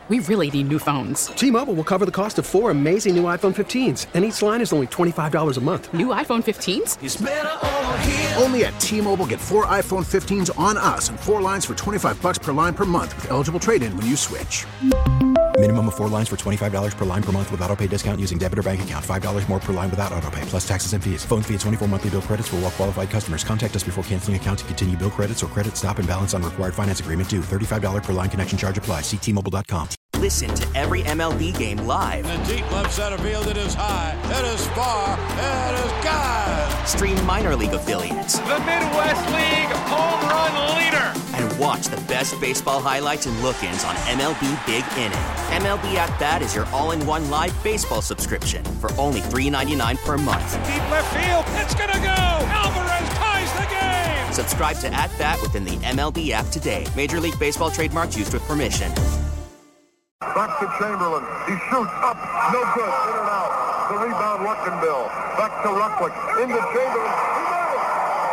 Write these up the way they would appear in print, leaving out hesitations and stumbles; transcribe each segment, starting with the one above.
We really need new phones. T-Mobile will cover the cost of 4 amazing new iPhone 15s, and each line is only $25 a month. New iPhone 15s? It's better over here. Only at T-Mobile, get 4 iPhone 15s on us and 4 lines for $25 per line per month with eligible trade-in when you switch. Minimum of 4 lines for $25 per line per month with autopay discount using debit or bank account. $5 more per line without autopay, plus taxes and fees. Phone fee at 24 monthly bill credits for well-qualified customers. Contact us before canceling account to continue bill credits or credit stop and balance on required finance agreement due. $35 per line connection charge applies. See T-Mobile.com. Listen to every MLB game live. In the deep left center field, it is high, it is far, it is gone. Stream minor league affiliates. The Midwest League home run leader. And watch the best baseball highlights and look-ins on MLB Big Inning. MLB At Bat is your all-in-one live baseball subscription for only $3.99 per month. Deep left field, it's gonna go. Alvarez ties the game. Subscribe to At Bat within the MLB app today. Major League Baseball trademarks used with permission. Back to Chamberlain. He shoots up. No good. In and out. The rebound, Luckenbill. Back to Ruckwick. Into Chamberlain. He made it.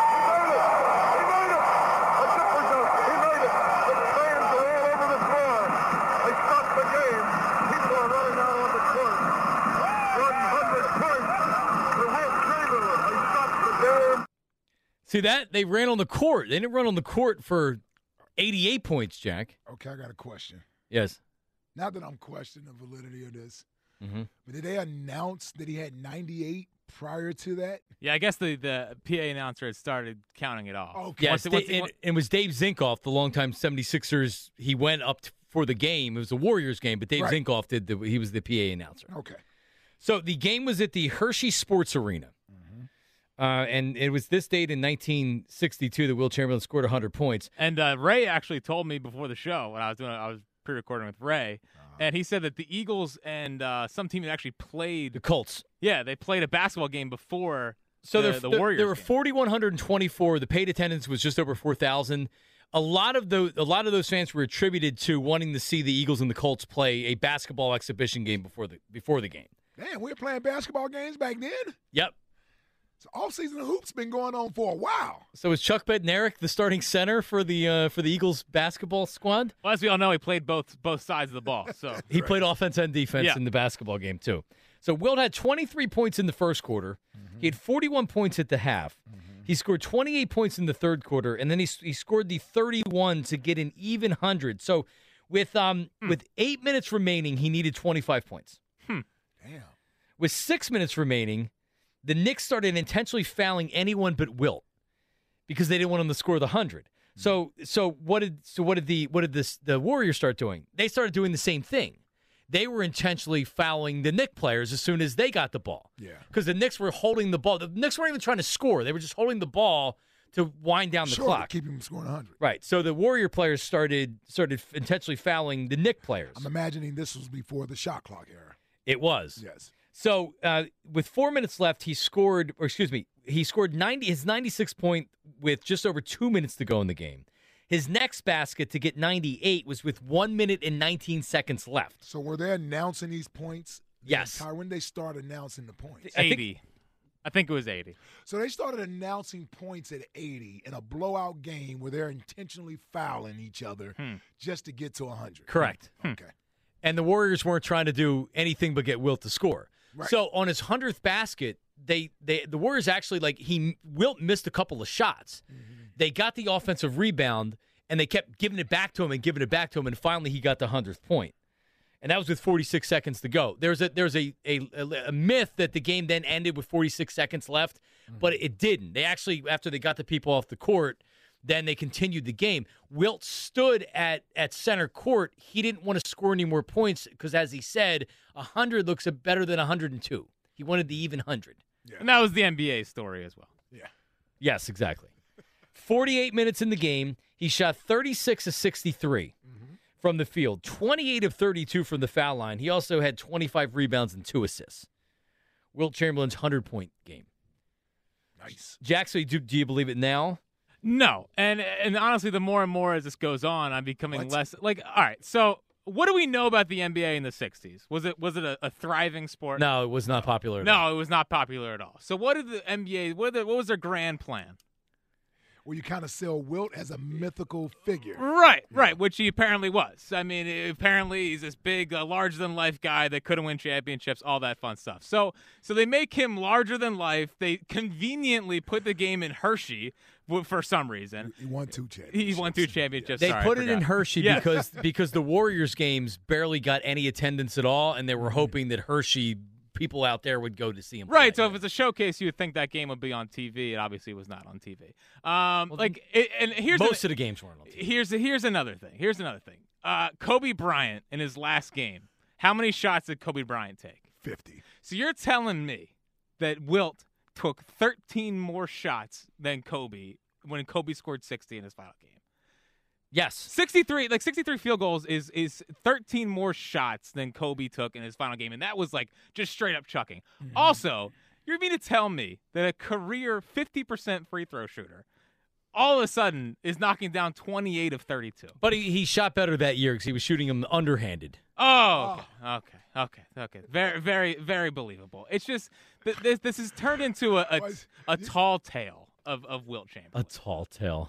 He made it. A zipper dunk. He made it. The fans are all over the floor. They stopped the game. People are running out on the court. 100 points for Wilt Chamberlain. They stopped the game. See that? They ran on the court. They didn't run on the court for 88 points, Jack. Okay, I got a question. Yes. Not that I'm questioning the validity of this, but did they announce that he had 98 prior to that? Yeah, I guess the PA announcer had started counting it off. Okay. Yes, it was Dave Zinkoff, the longtime 76ers. He went up for the game. It was a Warriors game, but Dave Zinkoff he was the PA announcer. Okay. So the game was at the Hershey Sports Arena. And it was this date in 1962 that Wilt Chamberlain scored 100 points. And Ray actually told me before the show when I was pre-recording with Ray, and he said that the Eagles and some team had actually played the Colts. Yeah, they played a basketball game before the Warriors. There were 4,124. The paid attendance was just over 4,000. A lot of those fans were attributed to wanting to see the Eagles and the Colts play a basketball exhibition game before the game. Damn, we were playing basketball games back then? Yep. So off-season hoops been going on for a while. So is Chuck Bednarik the starting center for the Eagles basketball squad? Well, as we all know, he played both sides of the ball. So he played offense and defense in the basketball game too. So Wilt had 23 points in the first quarter. He had 41 points at the half. He scored 28 points in the third quarter, and then he scored the 31 to get an even 100. So with 8 minutes remaining, he needed 25 points. Damn. With 6 minutes remaining, the Knicks started intentionally fouling anyone but Wilt because they didn't want him to score the 100. So what did the Warriors start doing? They started doing the same thing. They were intentionally fouling the Knicks players as soon as they got the ball. Yeah. Because the Knicks were holding the ball. The Knicks weren't even trying to score. They were just holding the ball to wind down the clock. To keep him scoring 100. Right. So the Warrior players started intentionally fouling the Knicks players. I'm imagining this was before the shot clock era. It was. Yes. So with 4 minutes left, he scored his 96 point with just over 2 minutes to go in the game. His next basket to get 98 was with 1 minute and 19 seconds left. So were they announcing these points? Yes. When did they start announcing the points? 80. I think it was 80. So they started announcing points at 80 in a blowout game where they're intentionally fouling each other just to get to 100. Correct. Okay. And the Warriors weren't trying to do anything but get Wilt to score. Right. So on his 100th basket, the Warriors actually Wilt missed a couple of shots. They got the offensive rebound and they kept giving it back to him and finally he got the 100th point. And that was with 46 seconds to go. There's a myth that the game then ended with 46 seconds left, but it didn't. They actually, after they got the people off the court, then they continued the game. Wilt stood at center court. He didn't want to score any more points because, as he said, 100 looks better than 102. He wanted the even 100. Yeah. And that was the NBA story as well. Yeah. Yes, exactly. 48 minutes in the game. He shot 36 of 63 from the field, 28 of 32 from the foul line. He also had 25 rebounds and 2 assists. Wilt Chamberlain's 100-point game. Nice. Jackson, do you believe it now? No. And honestly, the more and more as this goes on, I'm becoming less like, all right, so what do we know about the NBA in the 60s? Was it a thriving sport? No, it was not popular at all. No, it was not popular at all. So what did the NBA, what was their grand plan? where you kind of sell Wilt as a mythical figure. Right, which he apparently was. I mean, apparently he's this big, larger-than-life guy that couldn't win championships, all that fun stuff. So they make him larger than life. They conveniently put the game in Hershey for some reason. He won 2 championships. He won 2 championships. They Sorry, put I it in forgot. Hershey because the Warriors games barely got any attendance at all, and they were hoping that Hershey people out there would go to see him. Right, play. so if it's a showcase, you would think that game would be on TV. It obviously was not on TV. And here's most of the games weren't on TV. Here's another thing. Kobe Bryant in his last game. How many shots did Kobe Bryant take? 50. So you're telling me that Wilt took 13 more shots than Kobe when Kobe scored 60 in his final game? Yes. 63 field goals is 13 more shots than Kobe took in his final game, and that was like just straight up chucking. Mm-hmm. Also, you're mean to tell me that a career 50% free throw shooter all of a sudden is knocking down 28 of 32. But he shot better that year because he was shooting them underhanded. Oh, okay. Very, very, very believable. It's just this has turned into a tall tale of Wilt Chamberlain. A tall tale.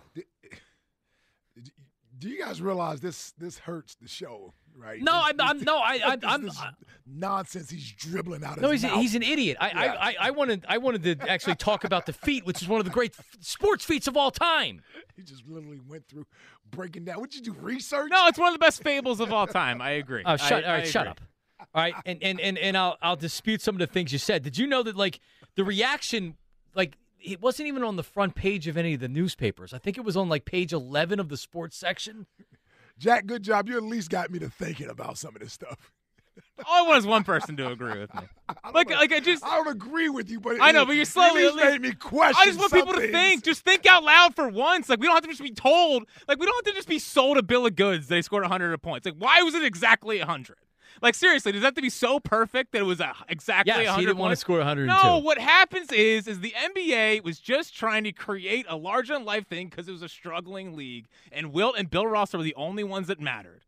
Do you guys realize this hurts the show, right? No, I'm nonsense. He's dribbling out. No, his mouth. he's an idiot. I wanted to actually talk about the feat, which is one of the great sports feats of all time. He just literally went through breaking down. What did you do? Research? No, it's one of the best fables of all time. I agree. Shut up. All right, and I'll dispute some of the things you said. Did you know that like the reaction, like it wasn't even on the front page of any of the newspapers? I think it was on like page 11 of the sports section. Jack, good job. You at least got me to thinking about some of this stuff. All I want is one person to agree with me. I don't agree with you, but I know, but you're slowly at least made me question. I just want people to think. Just think out loud for once. Like we don't have to just be told. Like we don't have to just be sold a bill of goods. They scored 100 points. Like why was it exactly 100? Like seriously, does that have to be so perfect that it was exactly 100? Yes, he didn't want to score 102. No, what happens is the NBA was just trying to create a larger-than-life thing because it was a struggling league, and Wilt and Bill Russell were the only ones that mattered.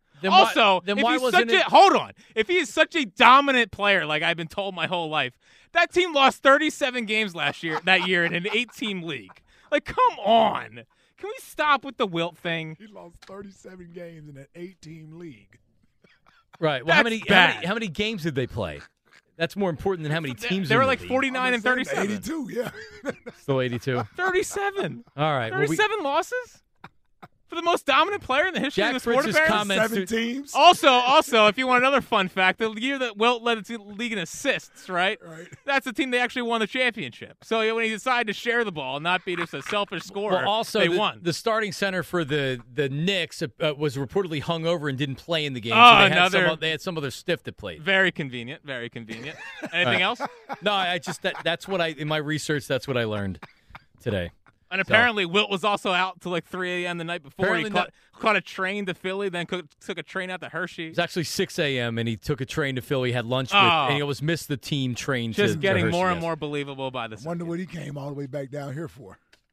Hold on. If he is such a dominant player, like I've been told my whole life, that team lost 37 games that year in an 8-team league. Like, come on. Can we stop with the Wilt thing? He lost 37 games in an 8-team league. Right. Well, how many games did they play? That's more important than how many teams. They were like 49 and 37. 82, yeah. Still 82. 37. All right. 37 losses? For the most dominant player in the history of the sport, apparently. 7 teams. Also, if you want another fun fact, the year that Wilt led the league in assists, right? That's the team they actually won the championship. So when he decided to share the ball and not be just a selfish scorer, well, also they won. The starting center for the Knicks was reportedly hung over and didn't play in the game. Oh, so they had some other stiff that played. Very convenient. Very convenient. Anything else? No, that's what in my research, that's what I learned today. And apparently Wilt was also out till like 3 a.m. the night before. He caught a train to Philly, then took a train out to Hershey. It was actually 6 a.m., and he took a train to Philly, had lunch with, and he almost missed the team train to Just getting Hershey, more and more believable by the second. Wonder what he came all the way back down here for.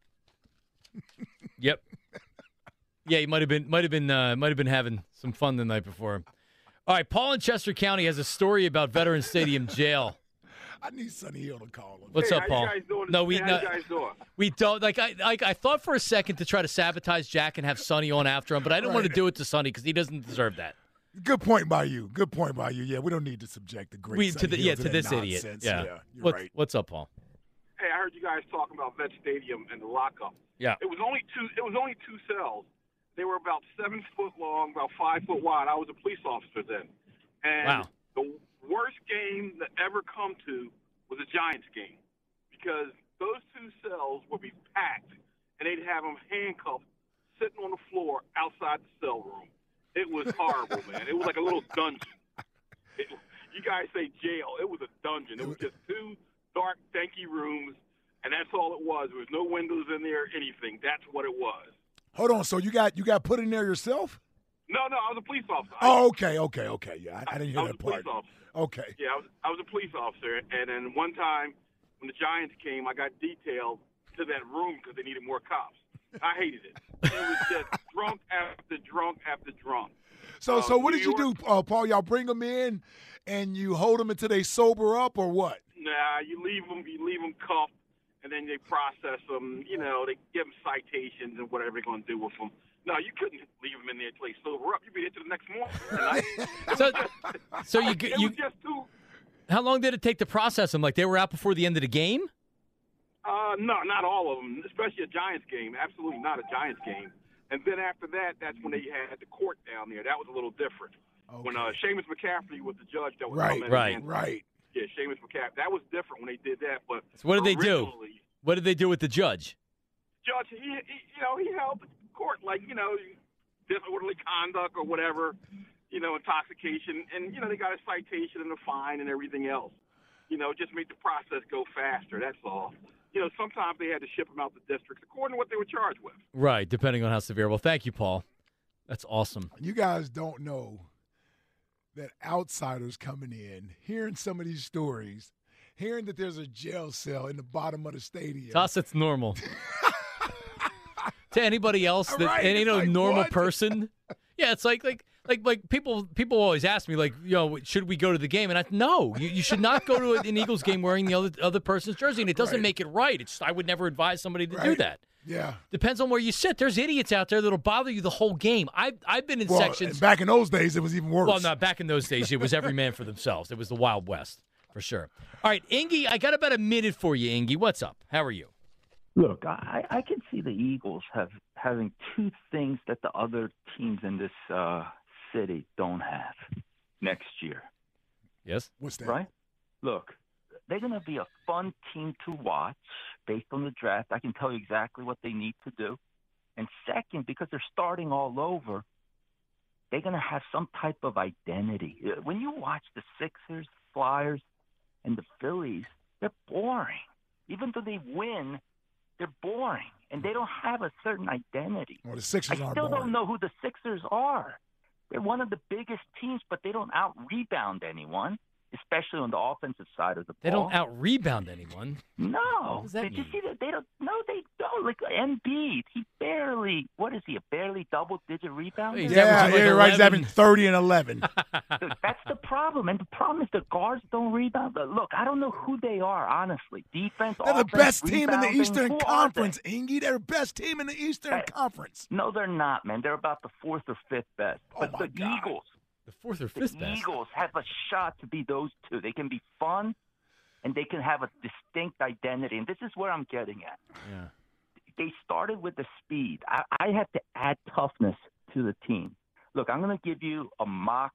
Yep. Yeah, he might have been having some fun the night before. All right, Paul in Chester County has a story about Veterans Stadium jail. I need Sonny Hill to call him. What's up, Paul? How you guys doing? No, how you guys doing? We don't. Like I thought for a second to try to sabotage Jack and have Sonny on after him, but I didn't want to do it to Sonny because he doesn't deserve that. Good point by you. Yeah, we don't need to subject the great Sonny Hill to this nonsense. idiot. Yeah, you're right. What's up, Paul? Hey, I heard you guys talking about Vet Stadium and the lockup. Yeah. It was only two cells. They were about 7 foot long, about 5 foot wide. I was a police officer then, and the worst game that ever come to was a Giants game, because those 2 cells would be packed, and they'd have them handcuffed, sitting on the floor outside the cell room. It was horrible, man. It was like a little dungeon. You guys say jail. It was a dungeon. It was just 2 dark, danky rooms, and that's all it was. There was no windows in there or anything. That's what it was. Hold on. So you got put in there yourself? No, I was a police officer. Oh, okay. Yeah, I didn't hear that part. I was a police officer. Okay. Yeah, I was a police officer, and then one time when the Giants came, I got detailed to that room because they needed more cops. I hated it. It was just drunk after drunk after drunk. So what did you do, Paul? Y'all bring them in, and you hold them until they sober up, or what? Nah, you leave them cuffed, and then they process them. You know, they give them citations and whatever they're going to do with them. No, you couldn't leave them in there until they sober up. You'd be here till the next morning. So it was just too. How long did it take to process them? Like they were out before the end of the game? No, not all of them, especially a Giants game. Absolutely not a Giants game. And then after that, that's when they had the court down there. That was a little different. Okay. When Seamus McCaffrey was the judge that was coming in. Right. Yeah, Seamus McCaffrey. That was different when they did that. But so what did they do? What did they do with the judge? Judge, he held the court like, disorderly conduct or whatever, intoxication. And, they got a citation and a fine and everything else. Just make the process go faster. That's all. Sometimes they had to ship them out the districts according to what they were charged with. Right, depending on how severe. Well, thank you, Paul. That's awesome. You guys don't know that outsiders coming in, hearing some of these stories, hearing that there's a jail cell in the bottom of the stadium. To us, it's normal. To anybody else, normal person, yeah, it's like people always ask me, should we go to the game? And no, you should not go to an Eagles game wearing the other person's jersey, and it doesn't make it right. I would never advise somebody to do that. Yeah. Depends on where you sit. There's idiots out there that'll bother you the whole game. I've been in sections. Back in those days, it was even worse. Well, no, back in those days, it was every man for themselves. It was the Wild West, for sure. All right, Ingy, I got about a minute for you, Ingy. What's up? How are you? Look, I can see the Eagles having two things that the other teams in this city don't have next year. Yes? What's that? Right? Look, they're going to be a fun team to watch based on the draft. I can tell you exactly what they need to do. And second, because they're starting all over, they're going to have some type of identity. When you watch the Sixers, Flyers, and the Phillies, they're boring. Even though they win, they're boring, and they don't have a certain identity. Well, the Sixers I are still boring. don't know who the Sixers are. They're one of the biggest teams, but they don't out-rebound anyone, especially on the offensive side of the ball. They don't out-rebound anyone? No. What does that Did mean? you see that? They don't. No, they don't. Like Embiid, he barely. What is he? A barely double-digit rebounder? Yeah, right. He's having 30 and 11. That's the problem, and the problem is the guards don't rebound. Look, I don't know who they are, honestly. Defense, they're offense, the best team in the rebounding. Eastern Who Conference, Ingy. They're the best team in the Eastern Conference. No, they're not, man. They're about the fourth or fifth best. But the God. Eagles. The fourth or fifth best? Eagles have a shot to be those two. They can be fun, and they can have a distinct identity. And this is where I'm getting at. Yeah. They started with the speed. I have to add toughness to the team. Look, I'm going to give you a mock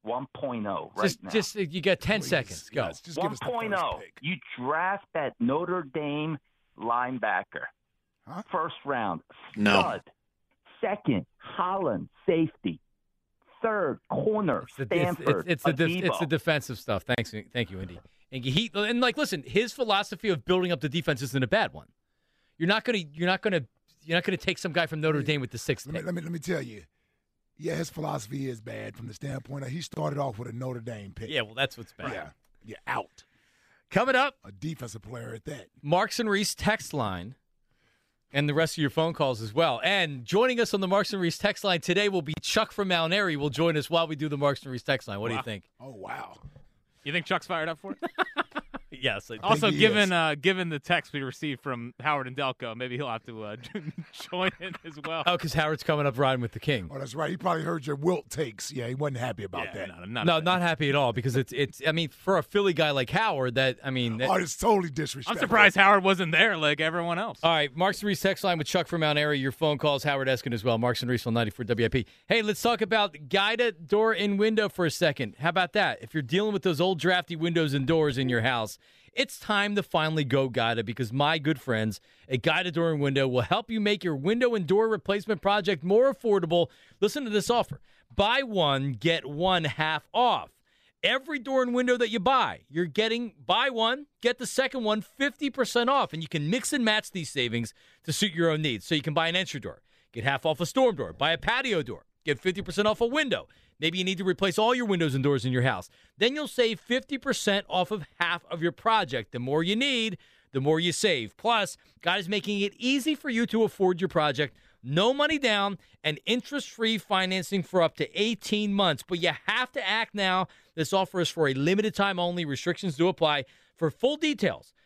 1.0 right now. Just you got 10 seconds. Go. Yes, just give us the first 1.0. pick. You draft that Notre Dame linebacker. Huh? First round, No. stud. Second, Holland, safety. Third, corner, Stanford, It's the defensive stuff. Thank you, Indy. And listen, his philosophy of building up the defense isn't a bad one. You're not gonna take some guy from Notre Dame with the sixth pick. Let me tell you. Yeah, his philosophy is bad from the standpoint of he started off with a Notre Dame pick. Yeah, well, that's what's bad. Yeah, out. Coming up, a defensive player at that. Marks and Reese text line. And the rest of your phone calls as well. And joining us on the Marks and Reese text line today will be Chuck from Mount Airy. Will join us while we do the Marks and Reese text line. What do you think? Oh, wow. You think Chuck's fired up for it? Yes. I Also, think given the text we received from Howard and Delco, maybe he'll have to join in as well. Oh, because Howard's coming up riding with the king. Oh, that's right. He probably heard your Wilt takes. Yeah, he wasn't happy about that. Not happy at all because it's. I mean, for a Philly guy like Howard, it's totally disrespectful. I'm surprised Howard wasn't there like everyone else. All right, Marks and Reese text line with Chuck from Mount Airy. Your phone calls, Howard Eskin as well. Marks and Reese on 94 WIP. Hey, let's talk about guided door and window for a second. How about that? If you're dealing with those old drafty windows and doors in your house, it's time to finally go guided because my good friends at Guided Door and Window will help you make your window and door replacement project more affordable. Listen to this offer. Buy one, get one half off. Every door and window that you buy, you're getting buy one, get the second one 50% off. And you can mix and match these savings to suit your own needs. So you can buy an entry door, get half off a storm door, buy a patio door, get 50% off a window. Maybe you need to replace all your windows and doors in your house. Then you'll save 50% off of half of your project. The more you need, the more you save. Plus, God is making it easy for you to afford your project. No money down and interest-free financing for up to 18 months. But you have to act now. This offer is for a limited time only. Restrictions do apply. For full details,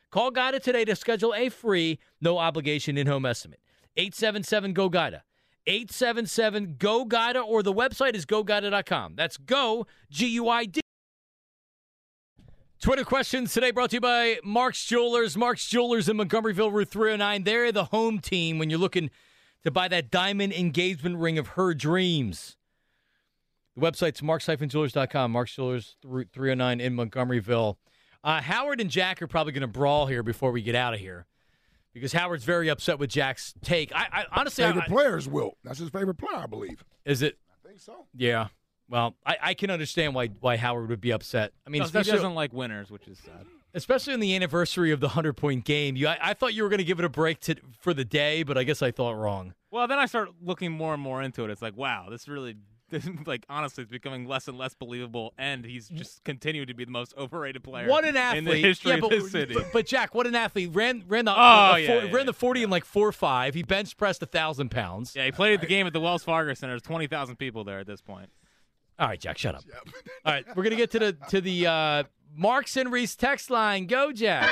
Call GUIDA today to schedule a free, no-obligation in-home estimate. 877-GO-GUIDA. 877-GO-GUIDA, or the website is GoGuida.com. That's Go, G-U-I-D. Twitter questions today brought to you by Mark's Jewelers. Mark's Jewelers in Montgomeryville, Route 309. They're the home team when you're looking to buy that diamond engagement ring of her dreams. The website's marks-jewelers.com. Mark's Jewelers, Route 309 in Montgomeryville. Howard and Jack are probably going to brawl here before we get out of here because Howard's very upset with Jack's take. I honestly, favorite player is Wilt. That's his favorite player, I believe. Is it? I think so. Yeah. Well, I can understand why Howard would be upset. I mean, he doesn't like winners, which is sad. Especially on the anniversary of the 100-point game. I thought you were going to give it a break for the day, but I guess I thought wrong. Well, then I start looking more and more into it. It's like, wow, this honestly, it's becoming less and less believable, and he's just continuing to be the most overrated player in the history of this city. But Jack, what an athlete. Ran the 40 in like 4.5. He bench pressed 1,000 pounds. Yeah, he played the game at the Wells Fargo Center. There's 20,000 people there at this point. All right, Jack, shut up. All right, we're going to get to the Marks and Reese text line. Go, Jack.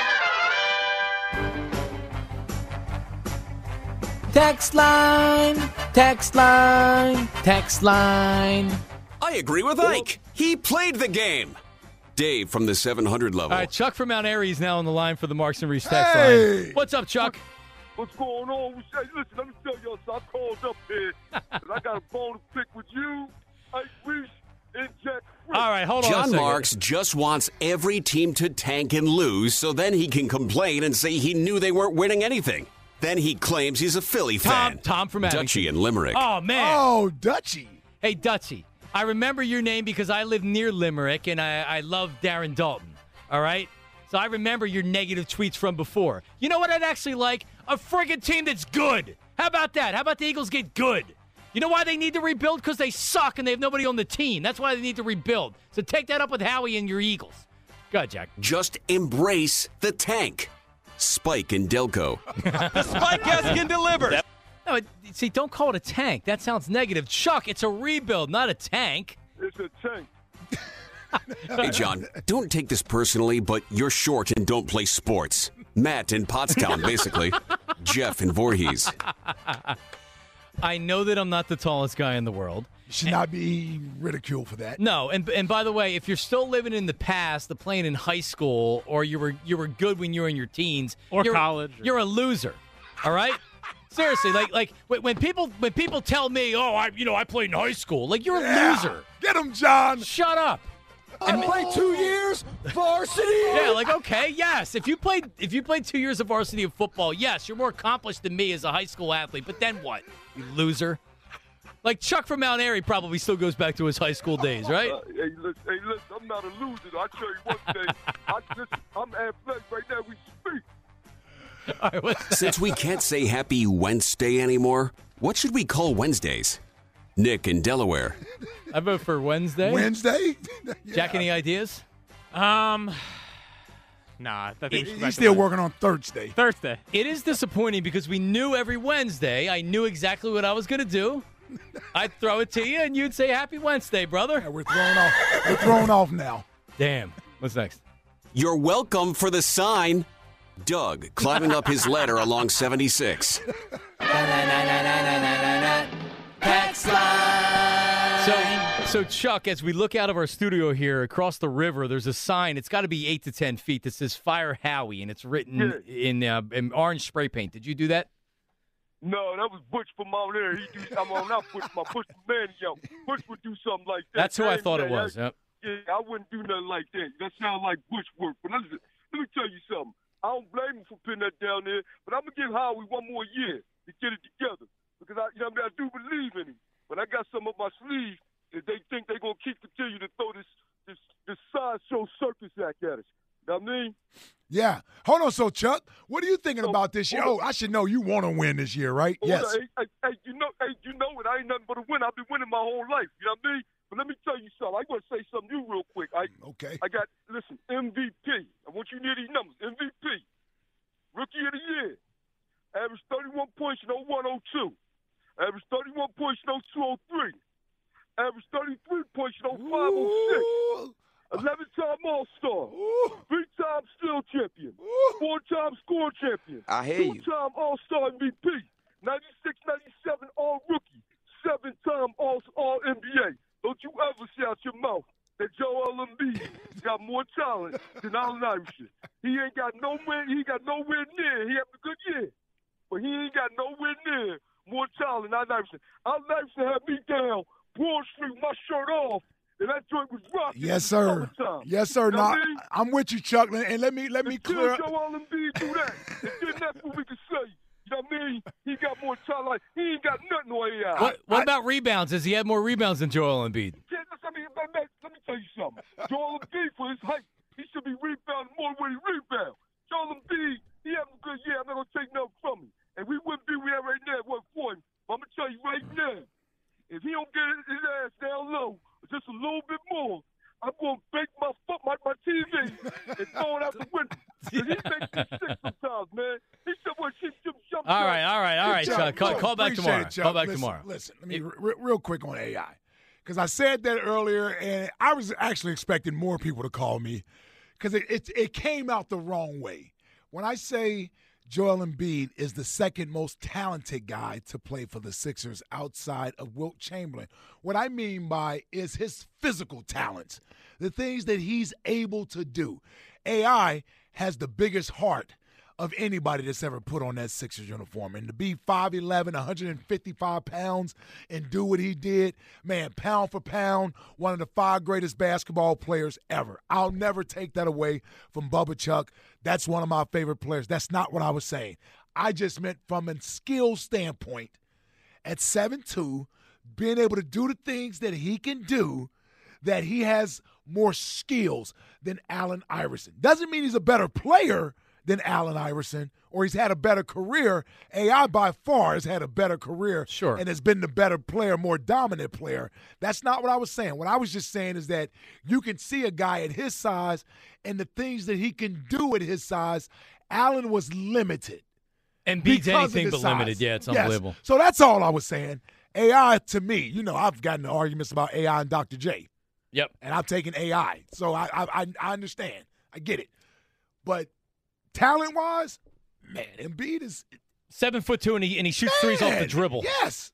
Text line. I agree with Ike. He played the game. Dave from the 700 level. All right, Chuck from Mount Airy is now on the line for the Marks and Reese text line. What's up, Chuck? What's going on? Hey, listen, let me tell y'all something. I called up here, and I got a bone to pick with you, Ike Reese, and Jack. All right, hold on John Marks just wants every team to tank and lose so then he can complain and say he knew they weren't winning anything. Then he claims he's a Philly fan. Tom from Abington. Dutchie in Limerick. Oh, man. Oh, Dutchie. Hey, Dutchie, I remember your name because I live near Limerick, and I love Darren Dalton, all right? So I remember your negative tweets from before. You know what I'd actually like? A friggin' team that's good. How about that? How about the Eagles get good? You know why they need to rebuild? Because they suck and they have nobody on the team. That's why they need to rebuild. So take that up with Howie and your Eagles. Go ahead, Jack. Just embrace the tank. Spike in Delco. The Spike can deliver. No, see, don't call it a tank. That sounds negative. Chuck, it's a rebuild, not a tank. It's a tank. Hey, John, don't take this personally, but you're short and don't play sports. Matt in Pottstown, basically. Jeff in Voorhees. I know that I'm not the tallest guy in the world. You should not be ridiculed for that. No, and by the way, if you're still living in the past, playing in high school, or you were good when you were in your teens, or college, you're a loser. All right? Seriously, like when people tell me, oh, I played in high school, like you're a loser. Get him, John. Shut up. I played 2 years varsity. Yeah, like okay, yes. If you played 2 years of varsity of football, yes, you're more accomplished than me as a high school athlete. But then what, you loser? Like Chuck from Mount Airy probably still goes back to his high school days, right? Hey, listen, I'm not a loser. I tell you one thing. I'm athletic right now. We speak. All right, Since we can't say Happy Wednesday anymore, what should we call Wednesdays? Nick in Delaware. I vote for Wednesday. Wednesday? Jack, any ideas? Nah. He's still working on Thursday. It is disappointing because we knew every Wednesday. I knew exactly what I was going to do. I'd throw it to you, and you'd say Happy Wednesday, brother. Yeah, we're thrown off. We're thrown off now. Damn. What's next? You're welcome for the sign. Doug climbing up his ladder along 76. So Chuck, as we look out of our studio here across the river, there's a sign. It's got to be 8 to 10 feet that says "Fire Howie," and it's written in orange spray paint. Did you do that? No, that was Butch from out there. Not Butch, my Butch man, yo. Butch would do something like that. That's who I thought it was. Yep. Yeah, I wouldn't do nothing like that. That sounds like Butch work. But let me tell you something. I don't blame him for putting that down there, but I'm gonna give Howie one more year to get it together because I do believe in him. But I got some up my sleeve that they think they're gonna continue to throw this sideshow circus act at us. You know what I mean? Yeah. Hold on, so Chuck, what are you thinking about this year? Oh, I should know you want to win this year, right? Yes. Hey, you know it. I ain't nothing but a winner. I've been winning my whole life. You know what I mean? But let me tell you something. I want to say something to you real quick. Okay. Listen, MVP. I want you to hear these numbers. MVP. Rookie of the year. Average 31 points in 01-02. Average 31 points in 02-03. Average 33 points in 05-06. 11-time All-Star. 3-time Steal World Champion, 4-time score champion, I hear you. 2-time All-Star MVP, 96, 97 All-Rookie, 7-time All-NBA. Don't you ever say out your mouth that Joel Embiid got more talent than Allen Iverson. He ain't got nowhere near. He had a good year, but he ain't got nowhere near more talent than Allen Iverson. Allen Iverson had me down Broad Street, my shirt off, and that joint was rocking. Yes, sir. Yes, sir. You know No, what I mean? I'm with you, Chuck. And let me clear up. Joel Embiid do that, and then that's what we can say. You know what I mean? He got more talent. Like, he ain't got nothing on AI. What about rebounds? Does he have more rebounds than Joel Embiid? Let me tell you something. Joel Embiid, for his height, he should be rebounding more than he rebound. Joel Embiid, he having a good year. I'm not going to take nothing from him. And we wouldn't be where we are right now if it wasn't for him. But I'm going to tell you right now, if he don't get his ass down low just a little bit more, I'm going to break my TV and throw it out the window. He makes me sick sometimes, man. He said, well, she jumped. All right, Chuck. Call back tomorrow. Call back tomorrow. Listen, let me real quick on AI. Because I said that earlier, and I was actually expecting more people to call me because it came out the wrong way. When I say Joel Embiid is the second most talented guy to play for the Sixers outside of Wilt Chamberlain, what I mean by is his physical talents, the things that he's able to do. AI has the biggest heart of anybody that's ever put on that Sixers uniform. And to be 5'11", 155 pounds and do what he did, man, pound for pound, one of the 5 greatest basketball players ever. I'll never take that away from Bubba Chuck. That's one of my favorite players. That's not what I was saying. I just meant from a skill standpoint, at 7'2", being able to do the things that he can do, that he has more skills than Allen Iverson. Doesn't mean he's a better player than Allen Iverson, or he's had a better career. AI by far has had a better career and has been the better player, more dominant player. That's not what I was saying. What I was just saying is that you can see a guy at his size and the things that he can do at his size. Allen was limited. And beats anything but limited. Yeah, it's unbelievable. Yes. So that's all I was saying. AI, to me, I've gotten into arguments about AI and Dr. J. Yep. And I've taken AI. So I understand. I get it. But talent-wise, man, Embiid is 7'2", and he shoots threes off the dribble. Yes,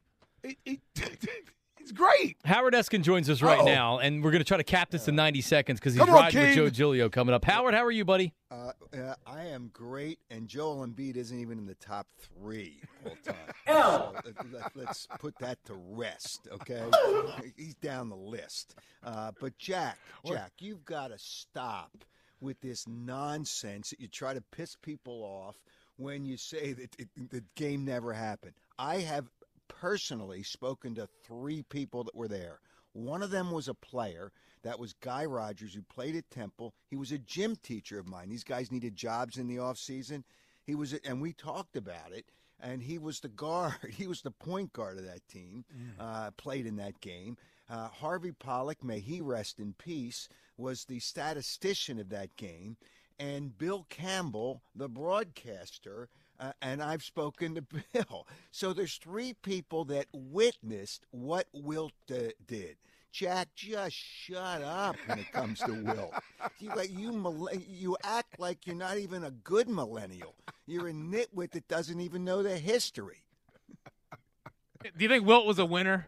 he's great. Howard Eskin joins us right now, and we're going to try to cap this in 90 seconds because he's riding with Joe Giglio coming up. Howard, how are you, buddy? I am great, and Joel Embiid isn't even in the top 3 all time. So let's put that to rest, okay? He's down the list. But Jack, you've got to stop with this nonsense that you try to piss people off when you say that the game never happened. I have personally spoken to 3 people that were there. One of them was a player. That was Guy Rogers, who played at Temple. He was a gym teacher of mine. These guys needed jobs in the offseason. And we talked about it, and he was the guard. He was the point guard of that team, played in that game. Harvey Pollack, may he rest in peace, was the statistician of that game, and Bill Campbell, the broadcaster, and I've spoken to Bill. So there's 3 people that witnessed what Wilt did. Jack, just shut up when it comes to Wilt. You act like you're not even a good millennial. You're a nitwit that doesn't even know the history. Do you think Wilt was a winner?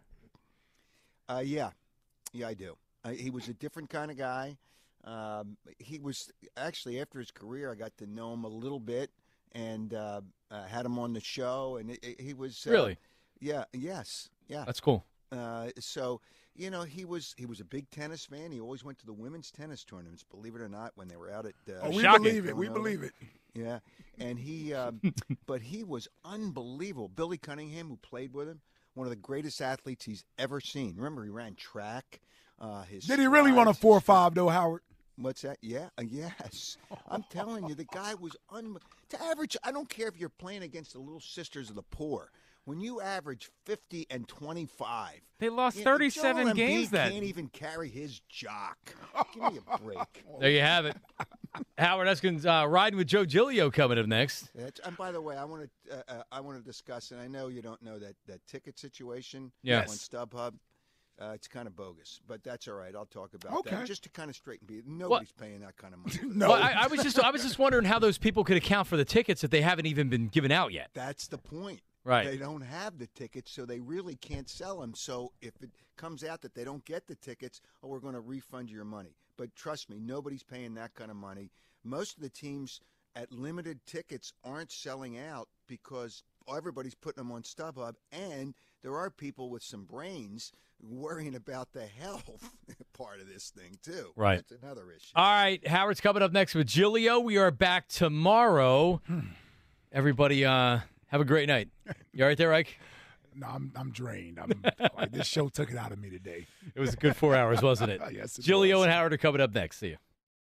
Yeah, I do. He was a different kind of guy. He was actually, after his career, I got to know him a little bit and had him on the show, and he was really, yeah, yes, yeah, that's cool. So he was a big tennis fan. He always went to the women's tennis tournaments, believe it or not, when they were out at. We believe it. We believe it. Yeah, and he, but he was unbelievable. Billy Cunningham, who played with him, one of the greatest athletes he's ever seen. Remember, he ran track. Did he really run a 4.5 though, Howard? What's that? Yeah, yes. I'm telling you, the guy was to average. I don't care if you're playing against the Little Sisters of the Poor. When you average 50 and 25, they lost 37 games. That can't even carry his jock. Give me a break. There you have it. Howard Eskin's riding with Joe Giglio coming up next. And by the way, I want to discuss, and I know you don't know that ticket situation on StubHub. It's kind of bogus, but that's all right. I'll talk about that just to kind of straighten people. Nobody's paying that kind of money. No, well, I was just wondering how those people could account for the tickets that they haven't even been given out yet. That's the point. Right. They don't have the tickets, so they really can't sell them. So if it comes out that they don't get the tickets, we're going to refund your money. But trust me, nobody's paying that kind of money. Most of the teams at limited tickets aren't selling out because everybody's putting them on StubHub, and there are people with some brains worrying about the health part of this thing, too. Right. That's another issue. All right, Howard's coming up next with Giglio. We are back tomorrow. Everybody, have a great night. You all right there, Ike? No, I'm drained. Like, this show took it out of me today. It was a good 4 hours, wasn't it? Yes, it Giglio was. and Howard are coming up next. See you.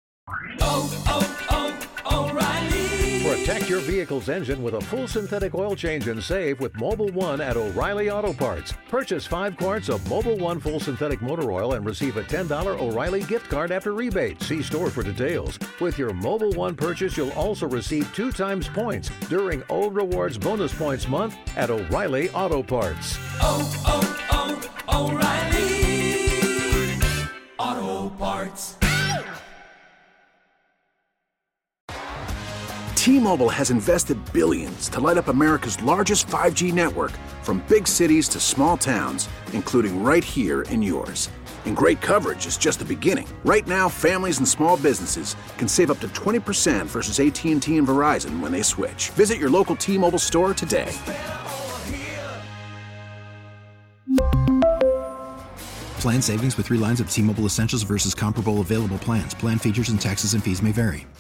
O'Reilly. Protect your vehicle's engine with a full synthetic oil change and save with Mobil 1 at O'Reilly Auto Parts. Purchase 5 quarts of Mobil 1 full synthetic motor oil and receive a $10 O'Reilly gift card after rebate. See store for details. With your Mobil 1 purchase, you'll also receive 2 times points during O Rewards Bonus Points Month at O'Reilly Auto Parts. O'Reilly Auto Parts. T-Mobile has invested billions to light up America's largest 5G network, from big cities to small towns, including right here in yours. And great coverage is just the beginning. Right now, families and small businesses can save up to 20% versus AT&T and Verizon when they switch. Visit your local T-Mobile store today. Plan savings with 3 lines of T-Mobile Essentials versus comparable available plans. Plan features and taxes and fees may vary.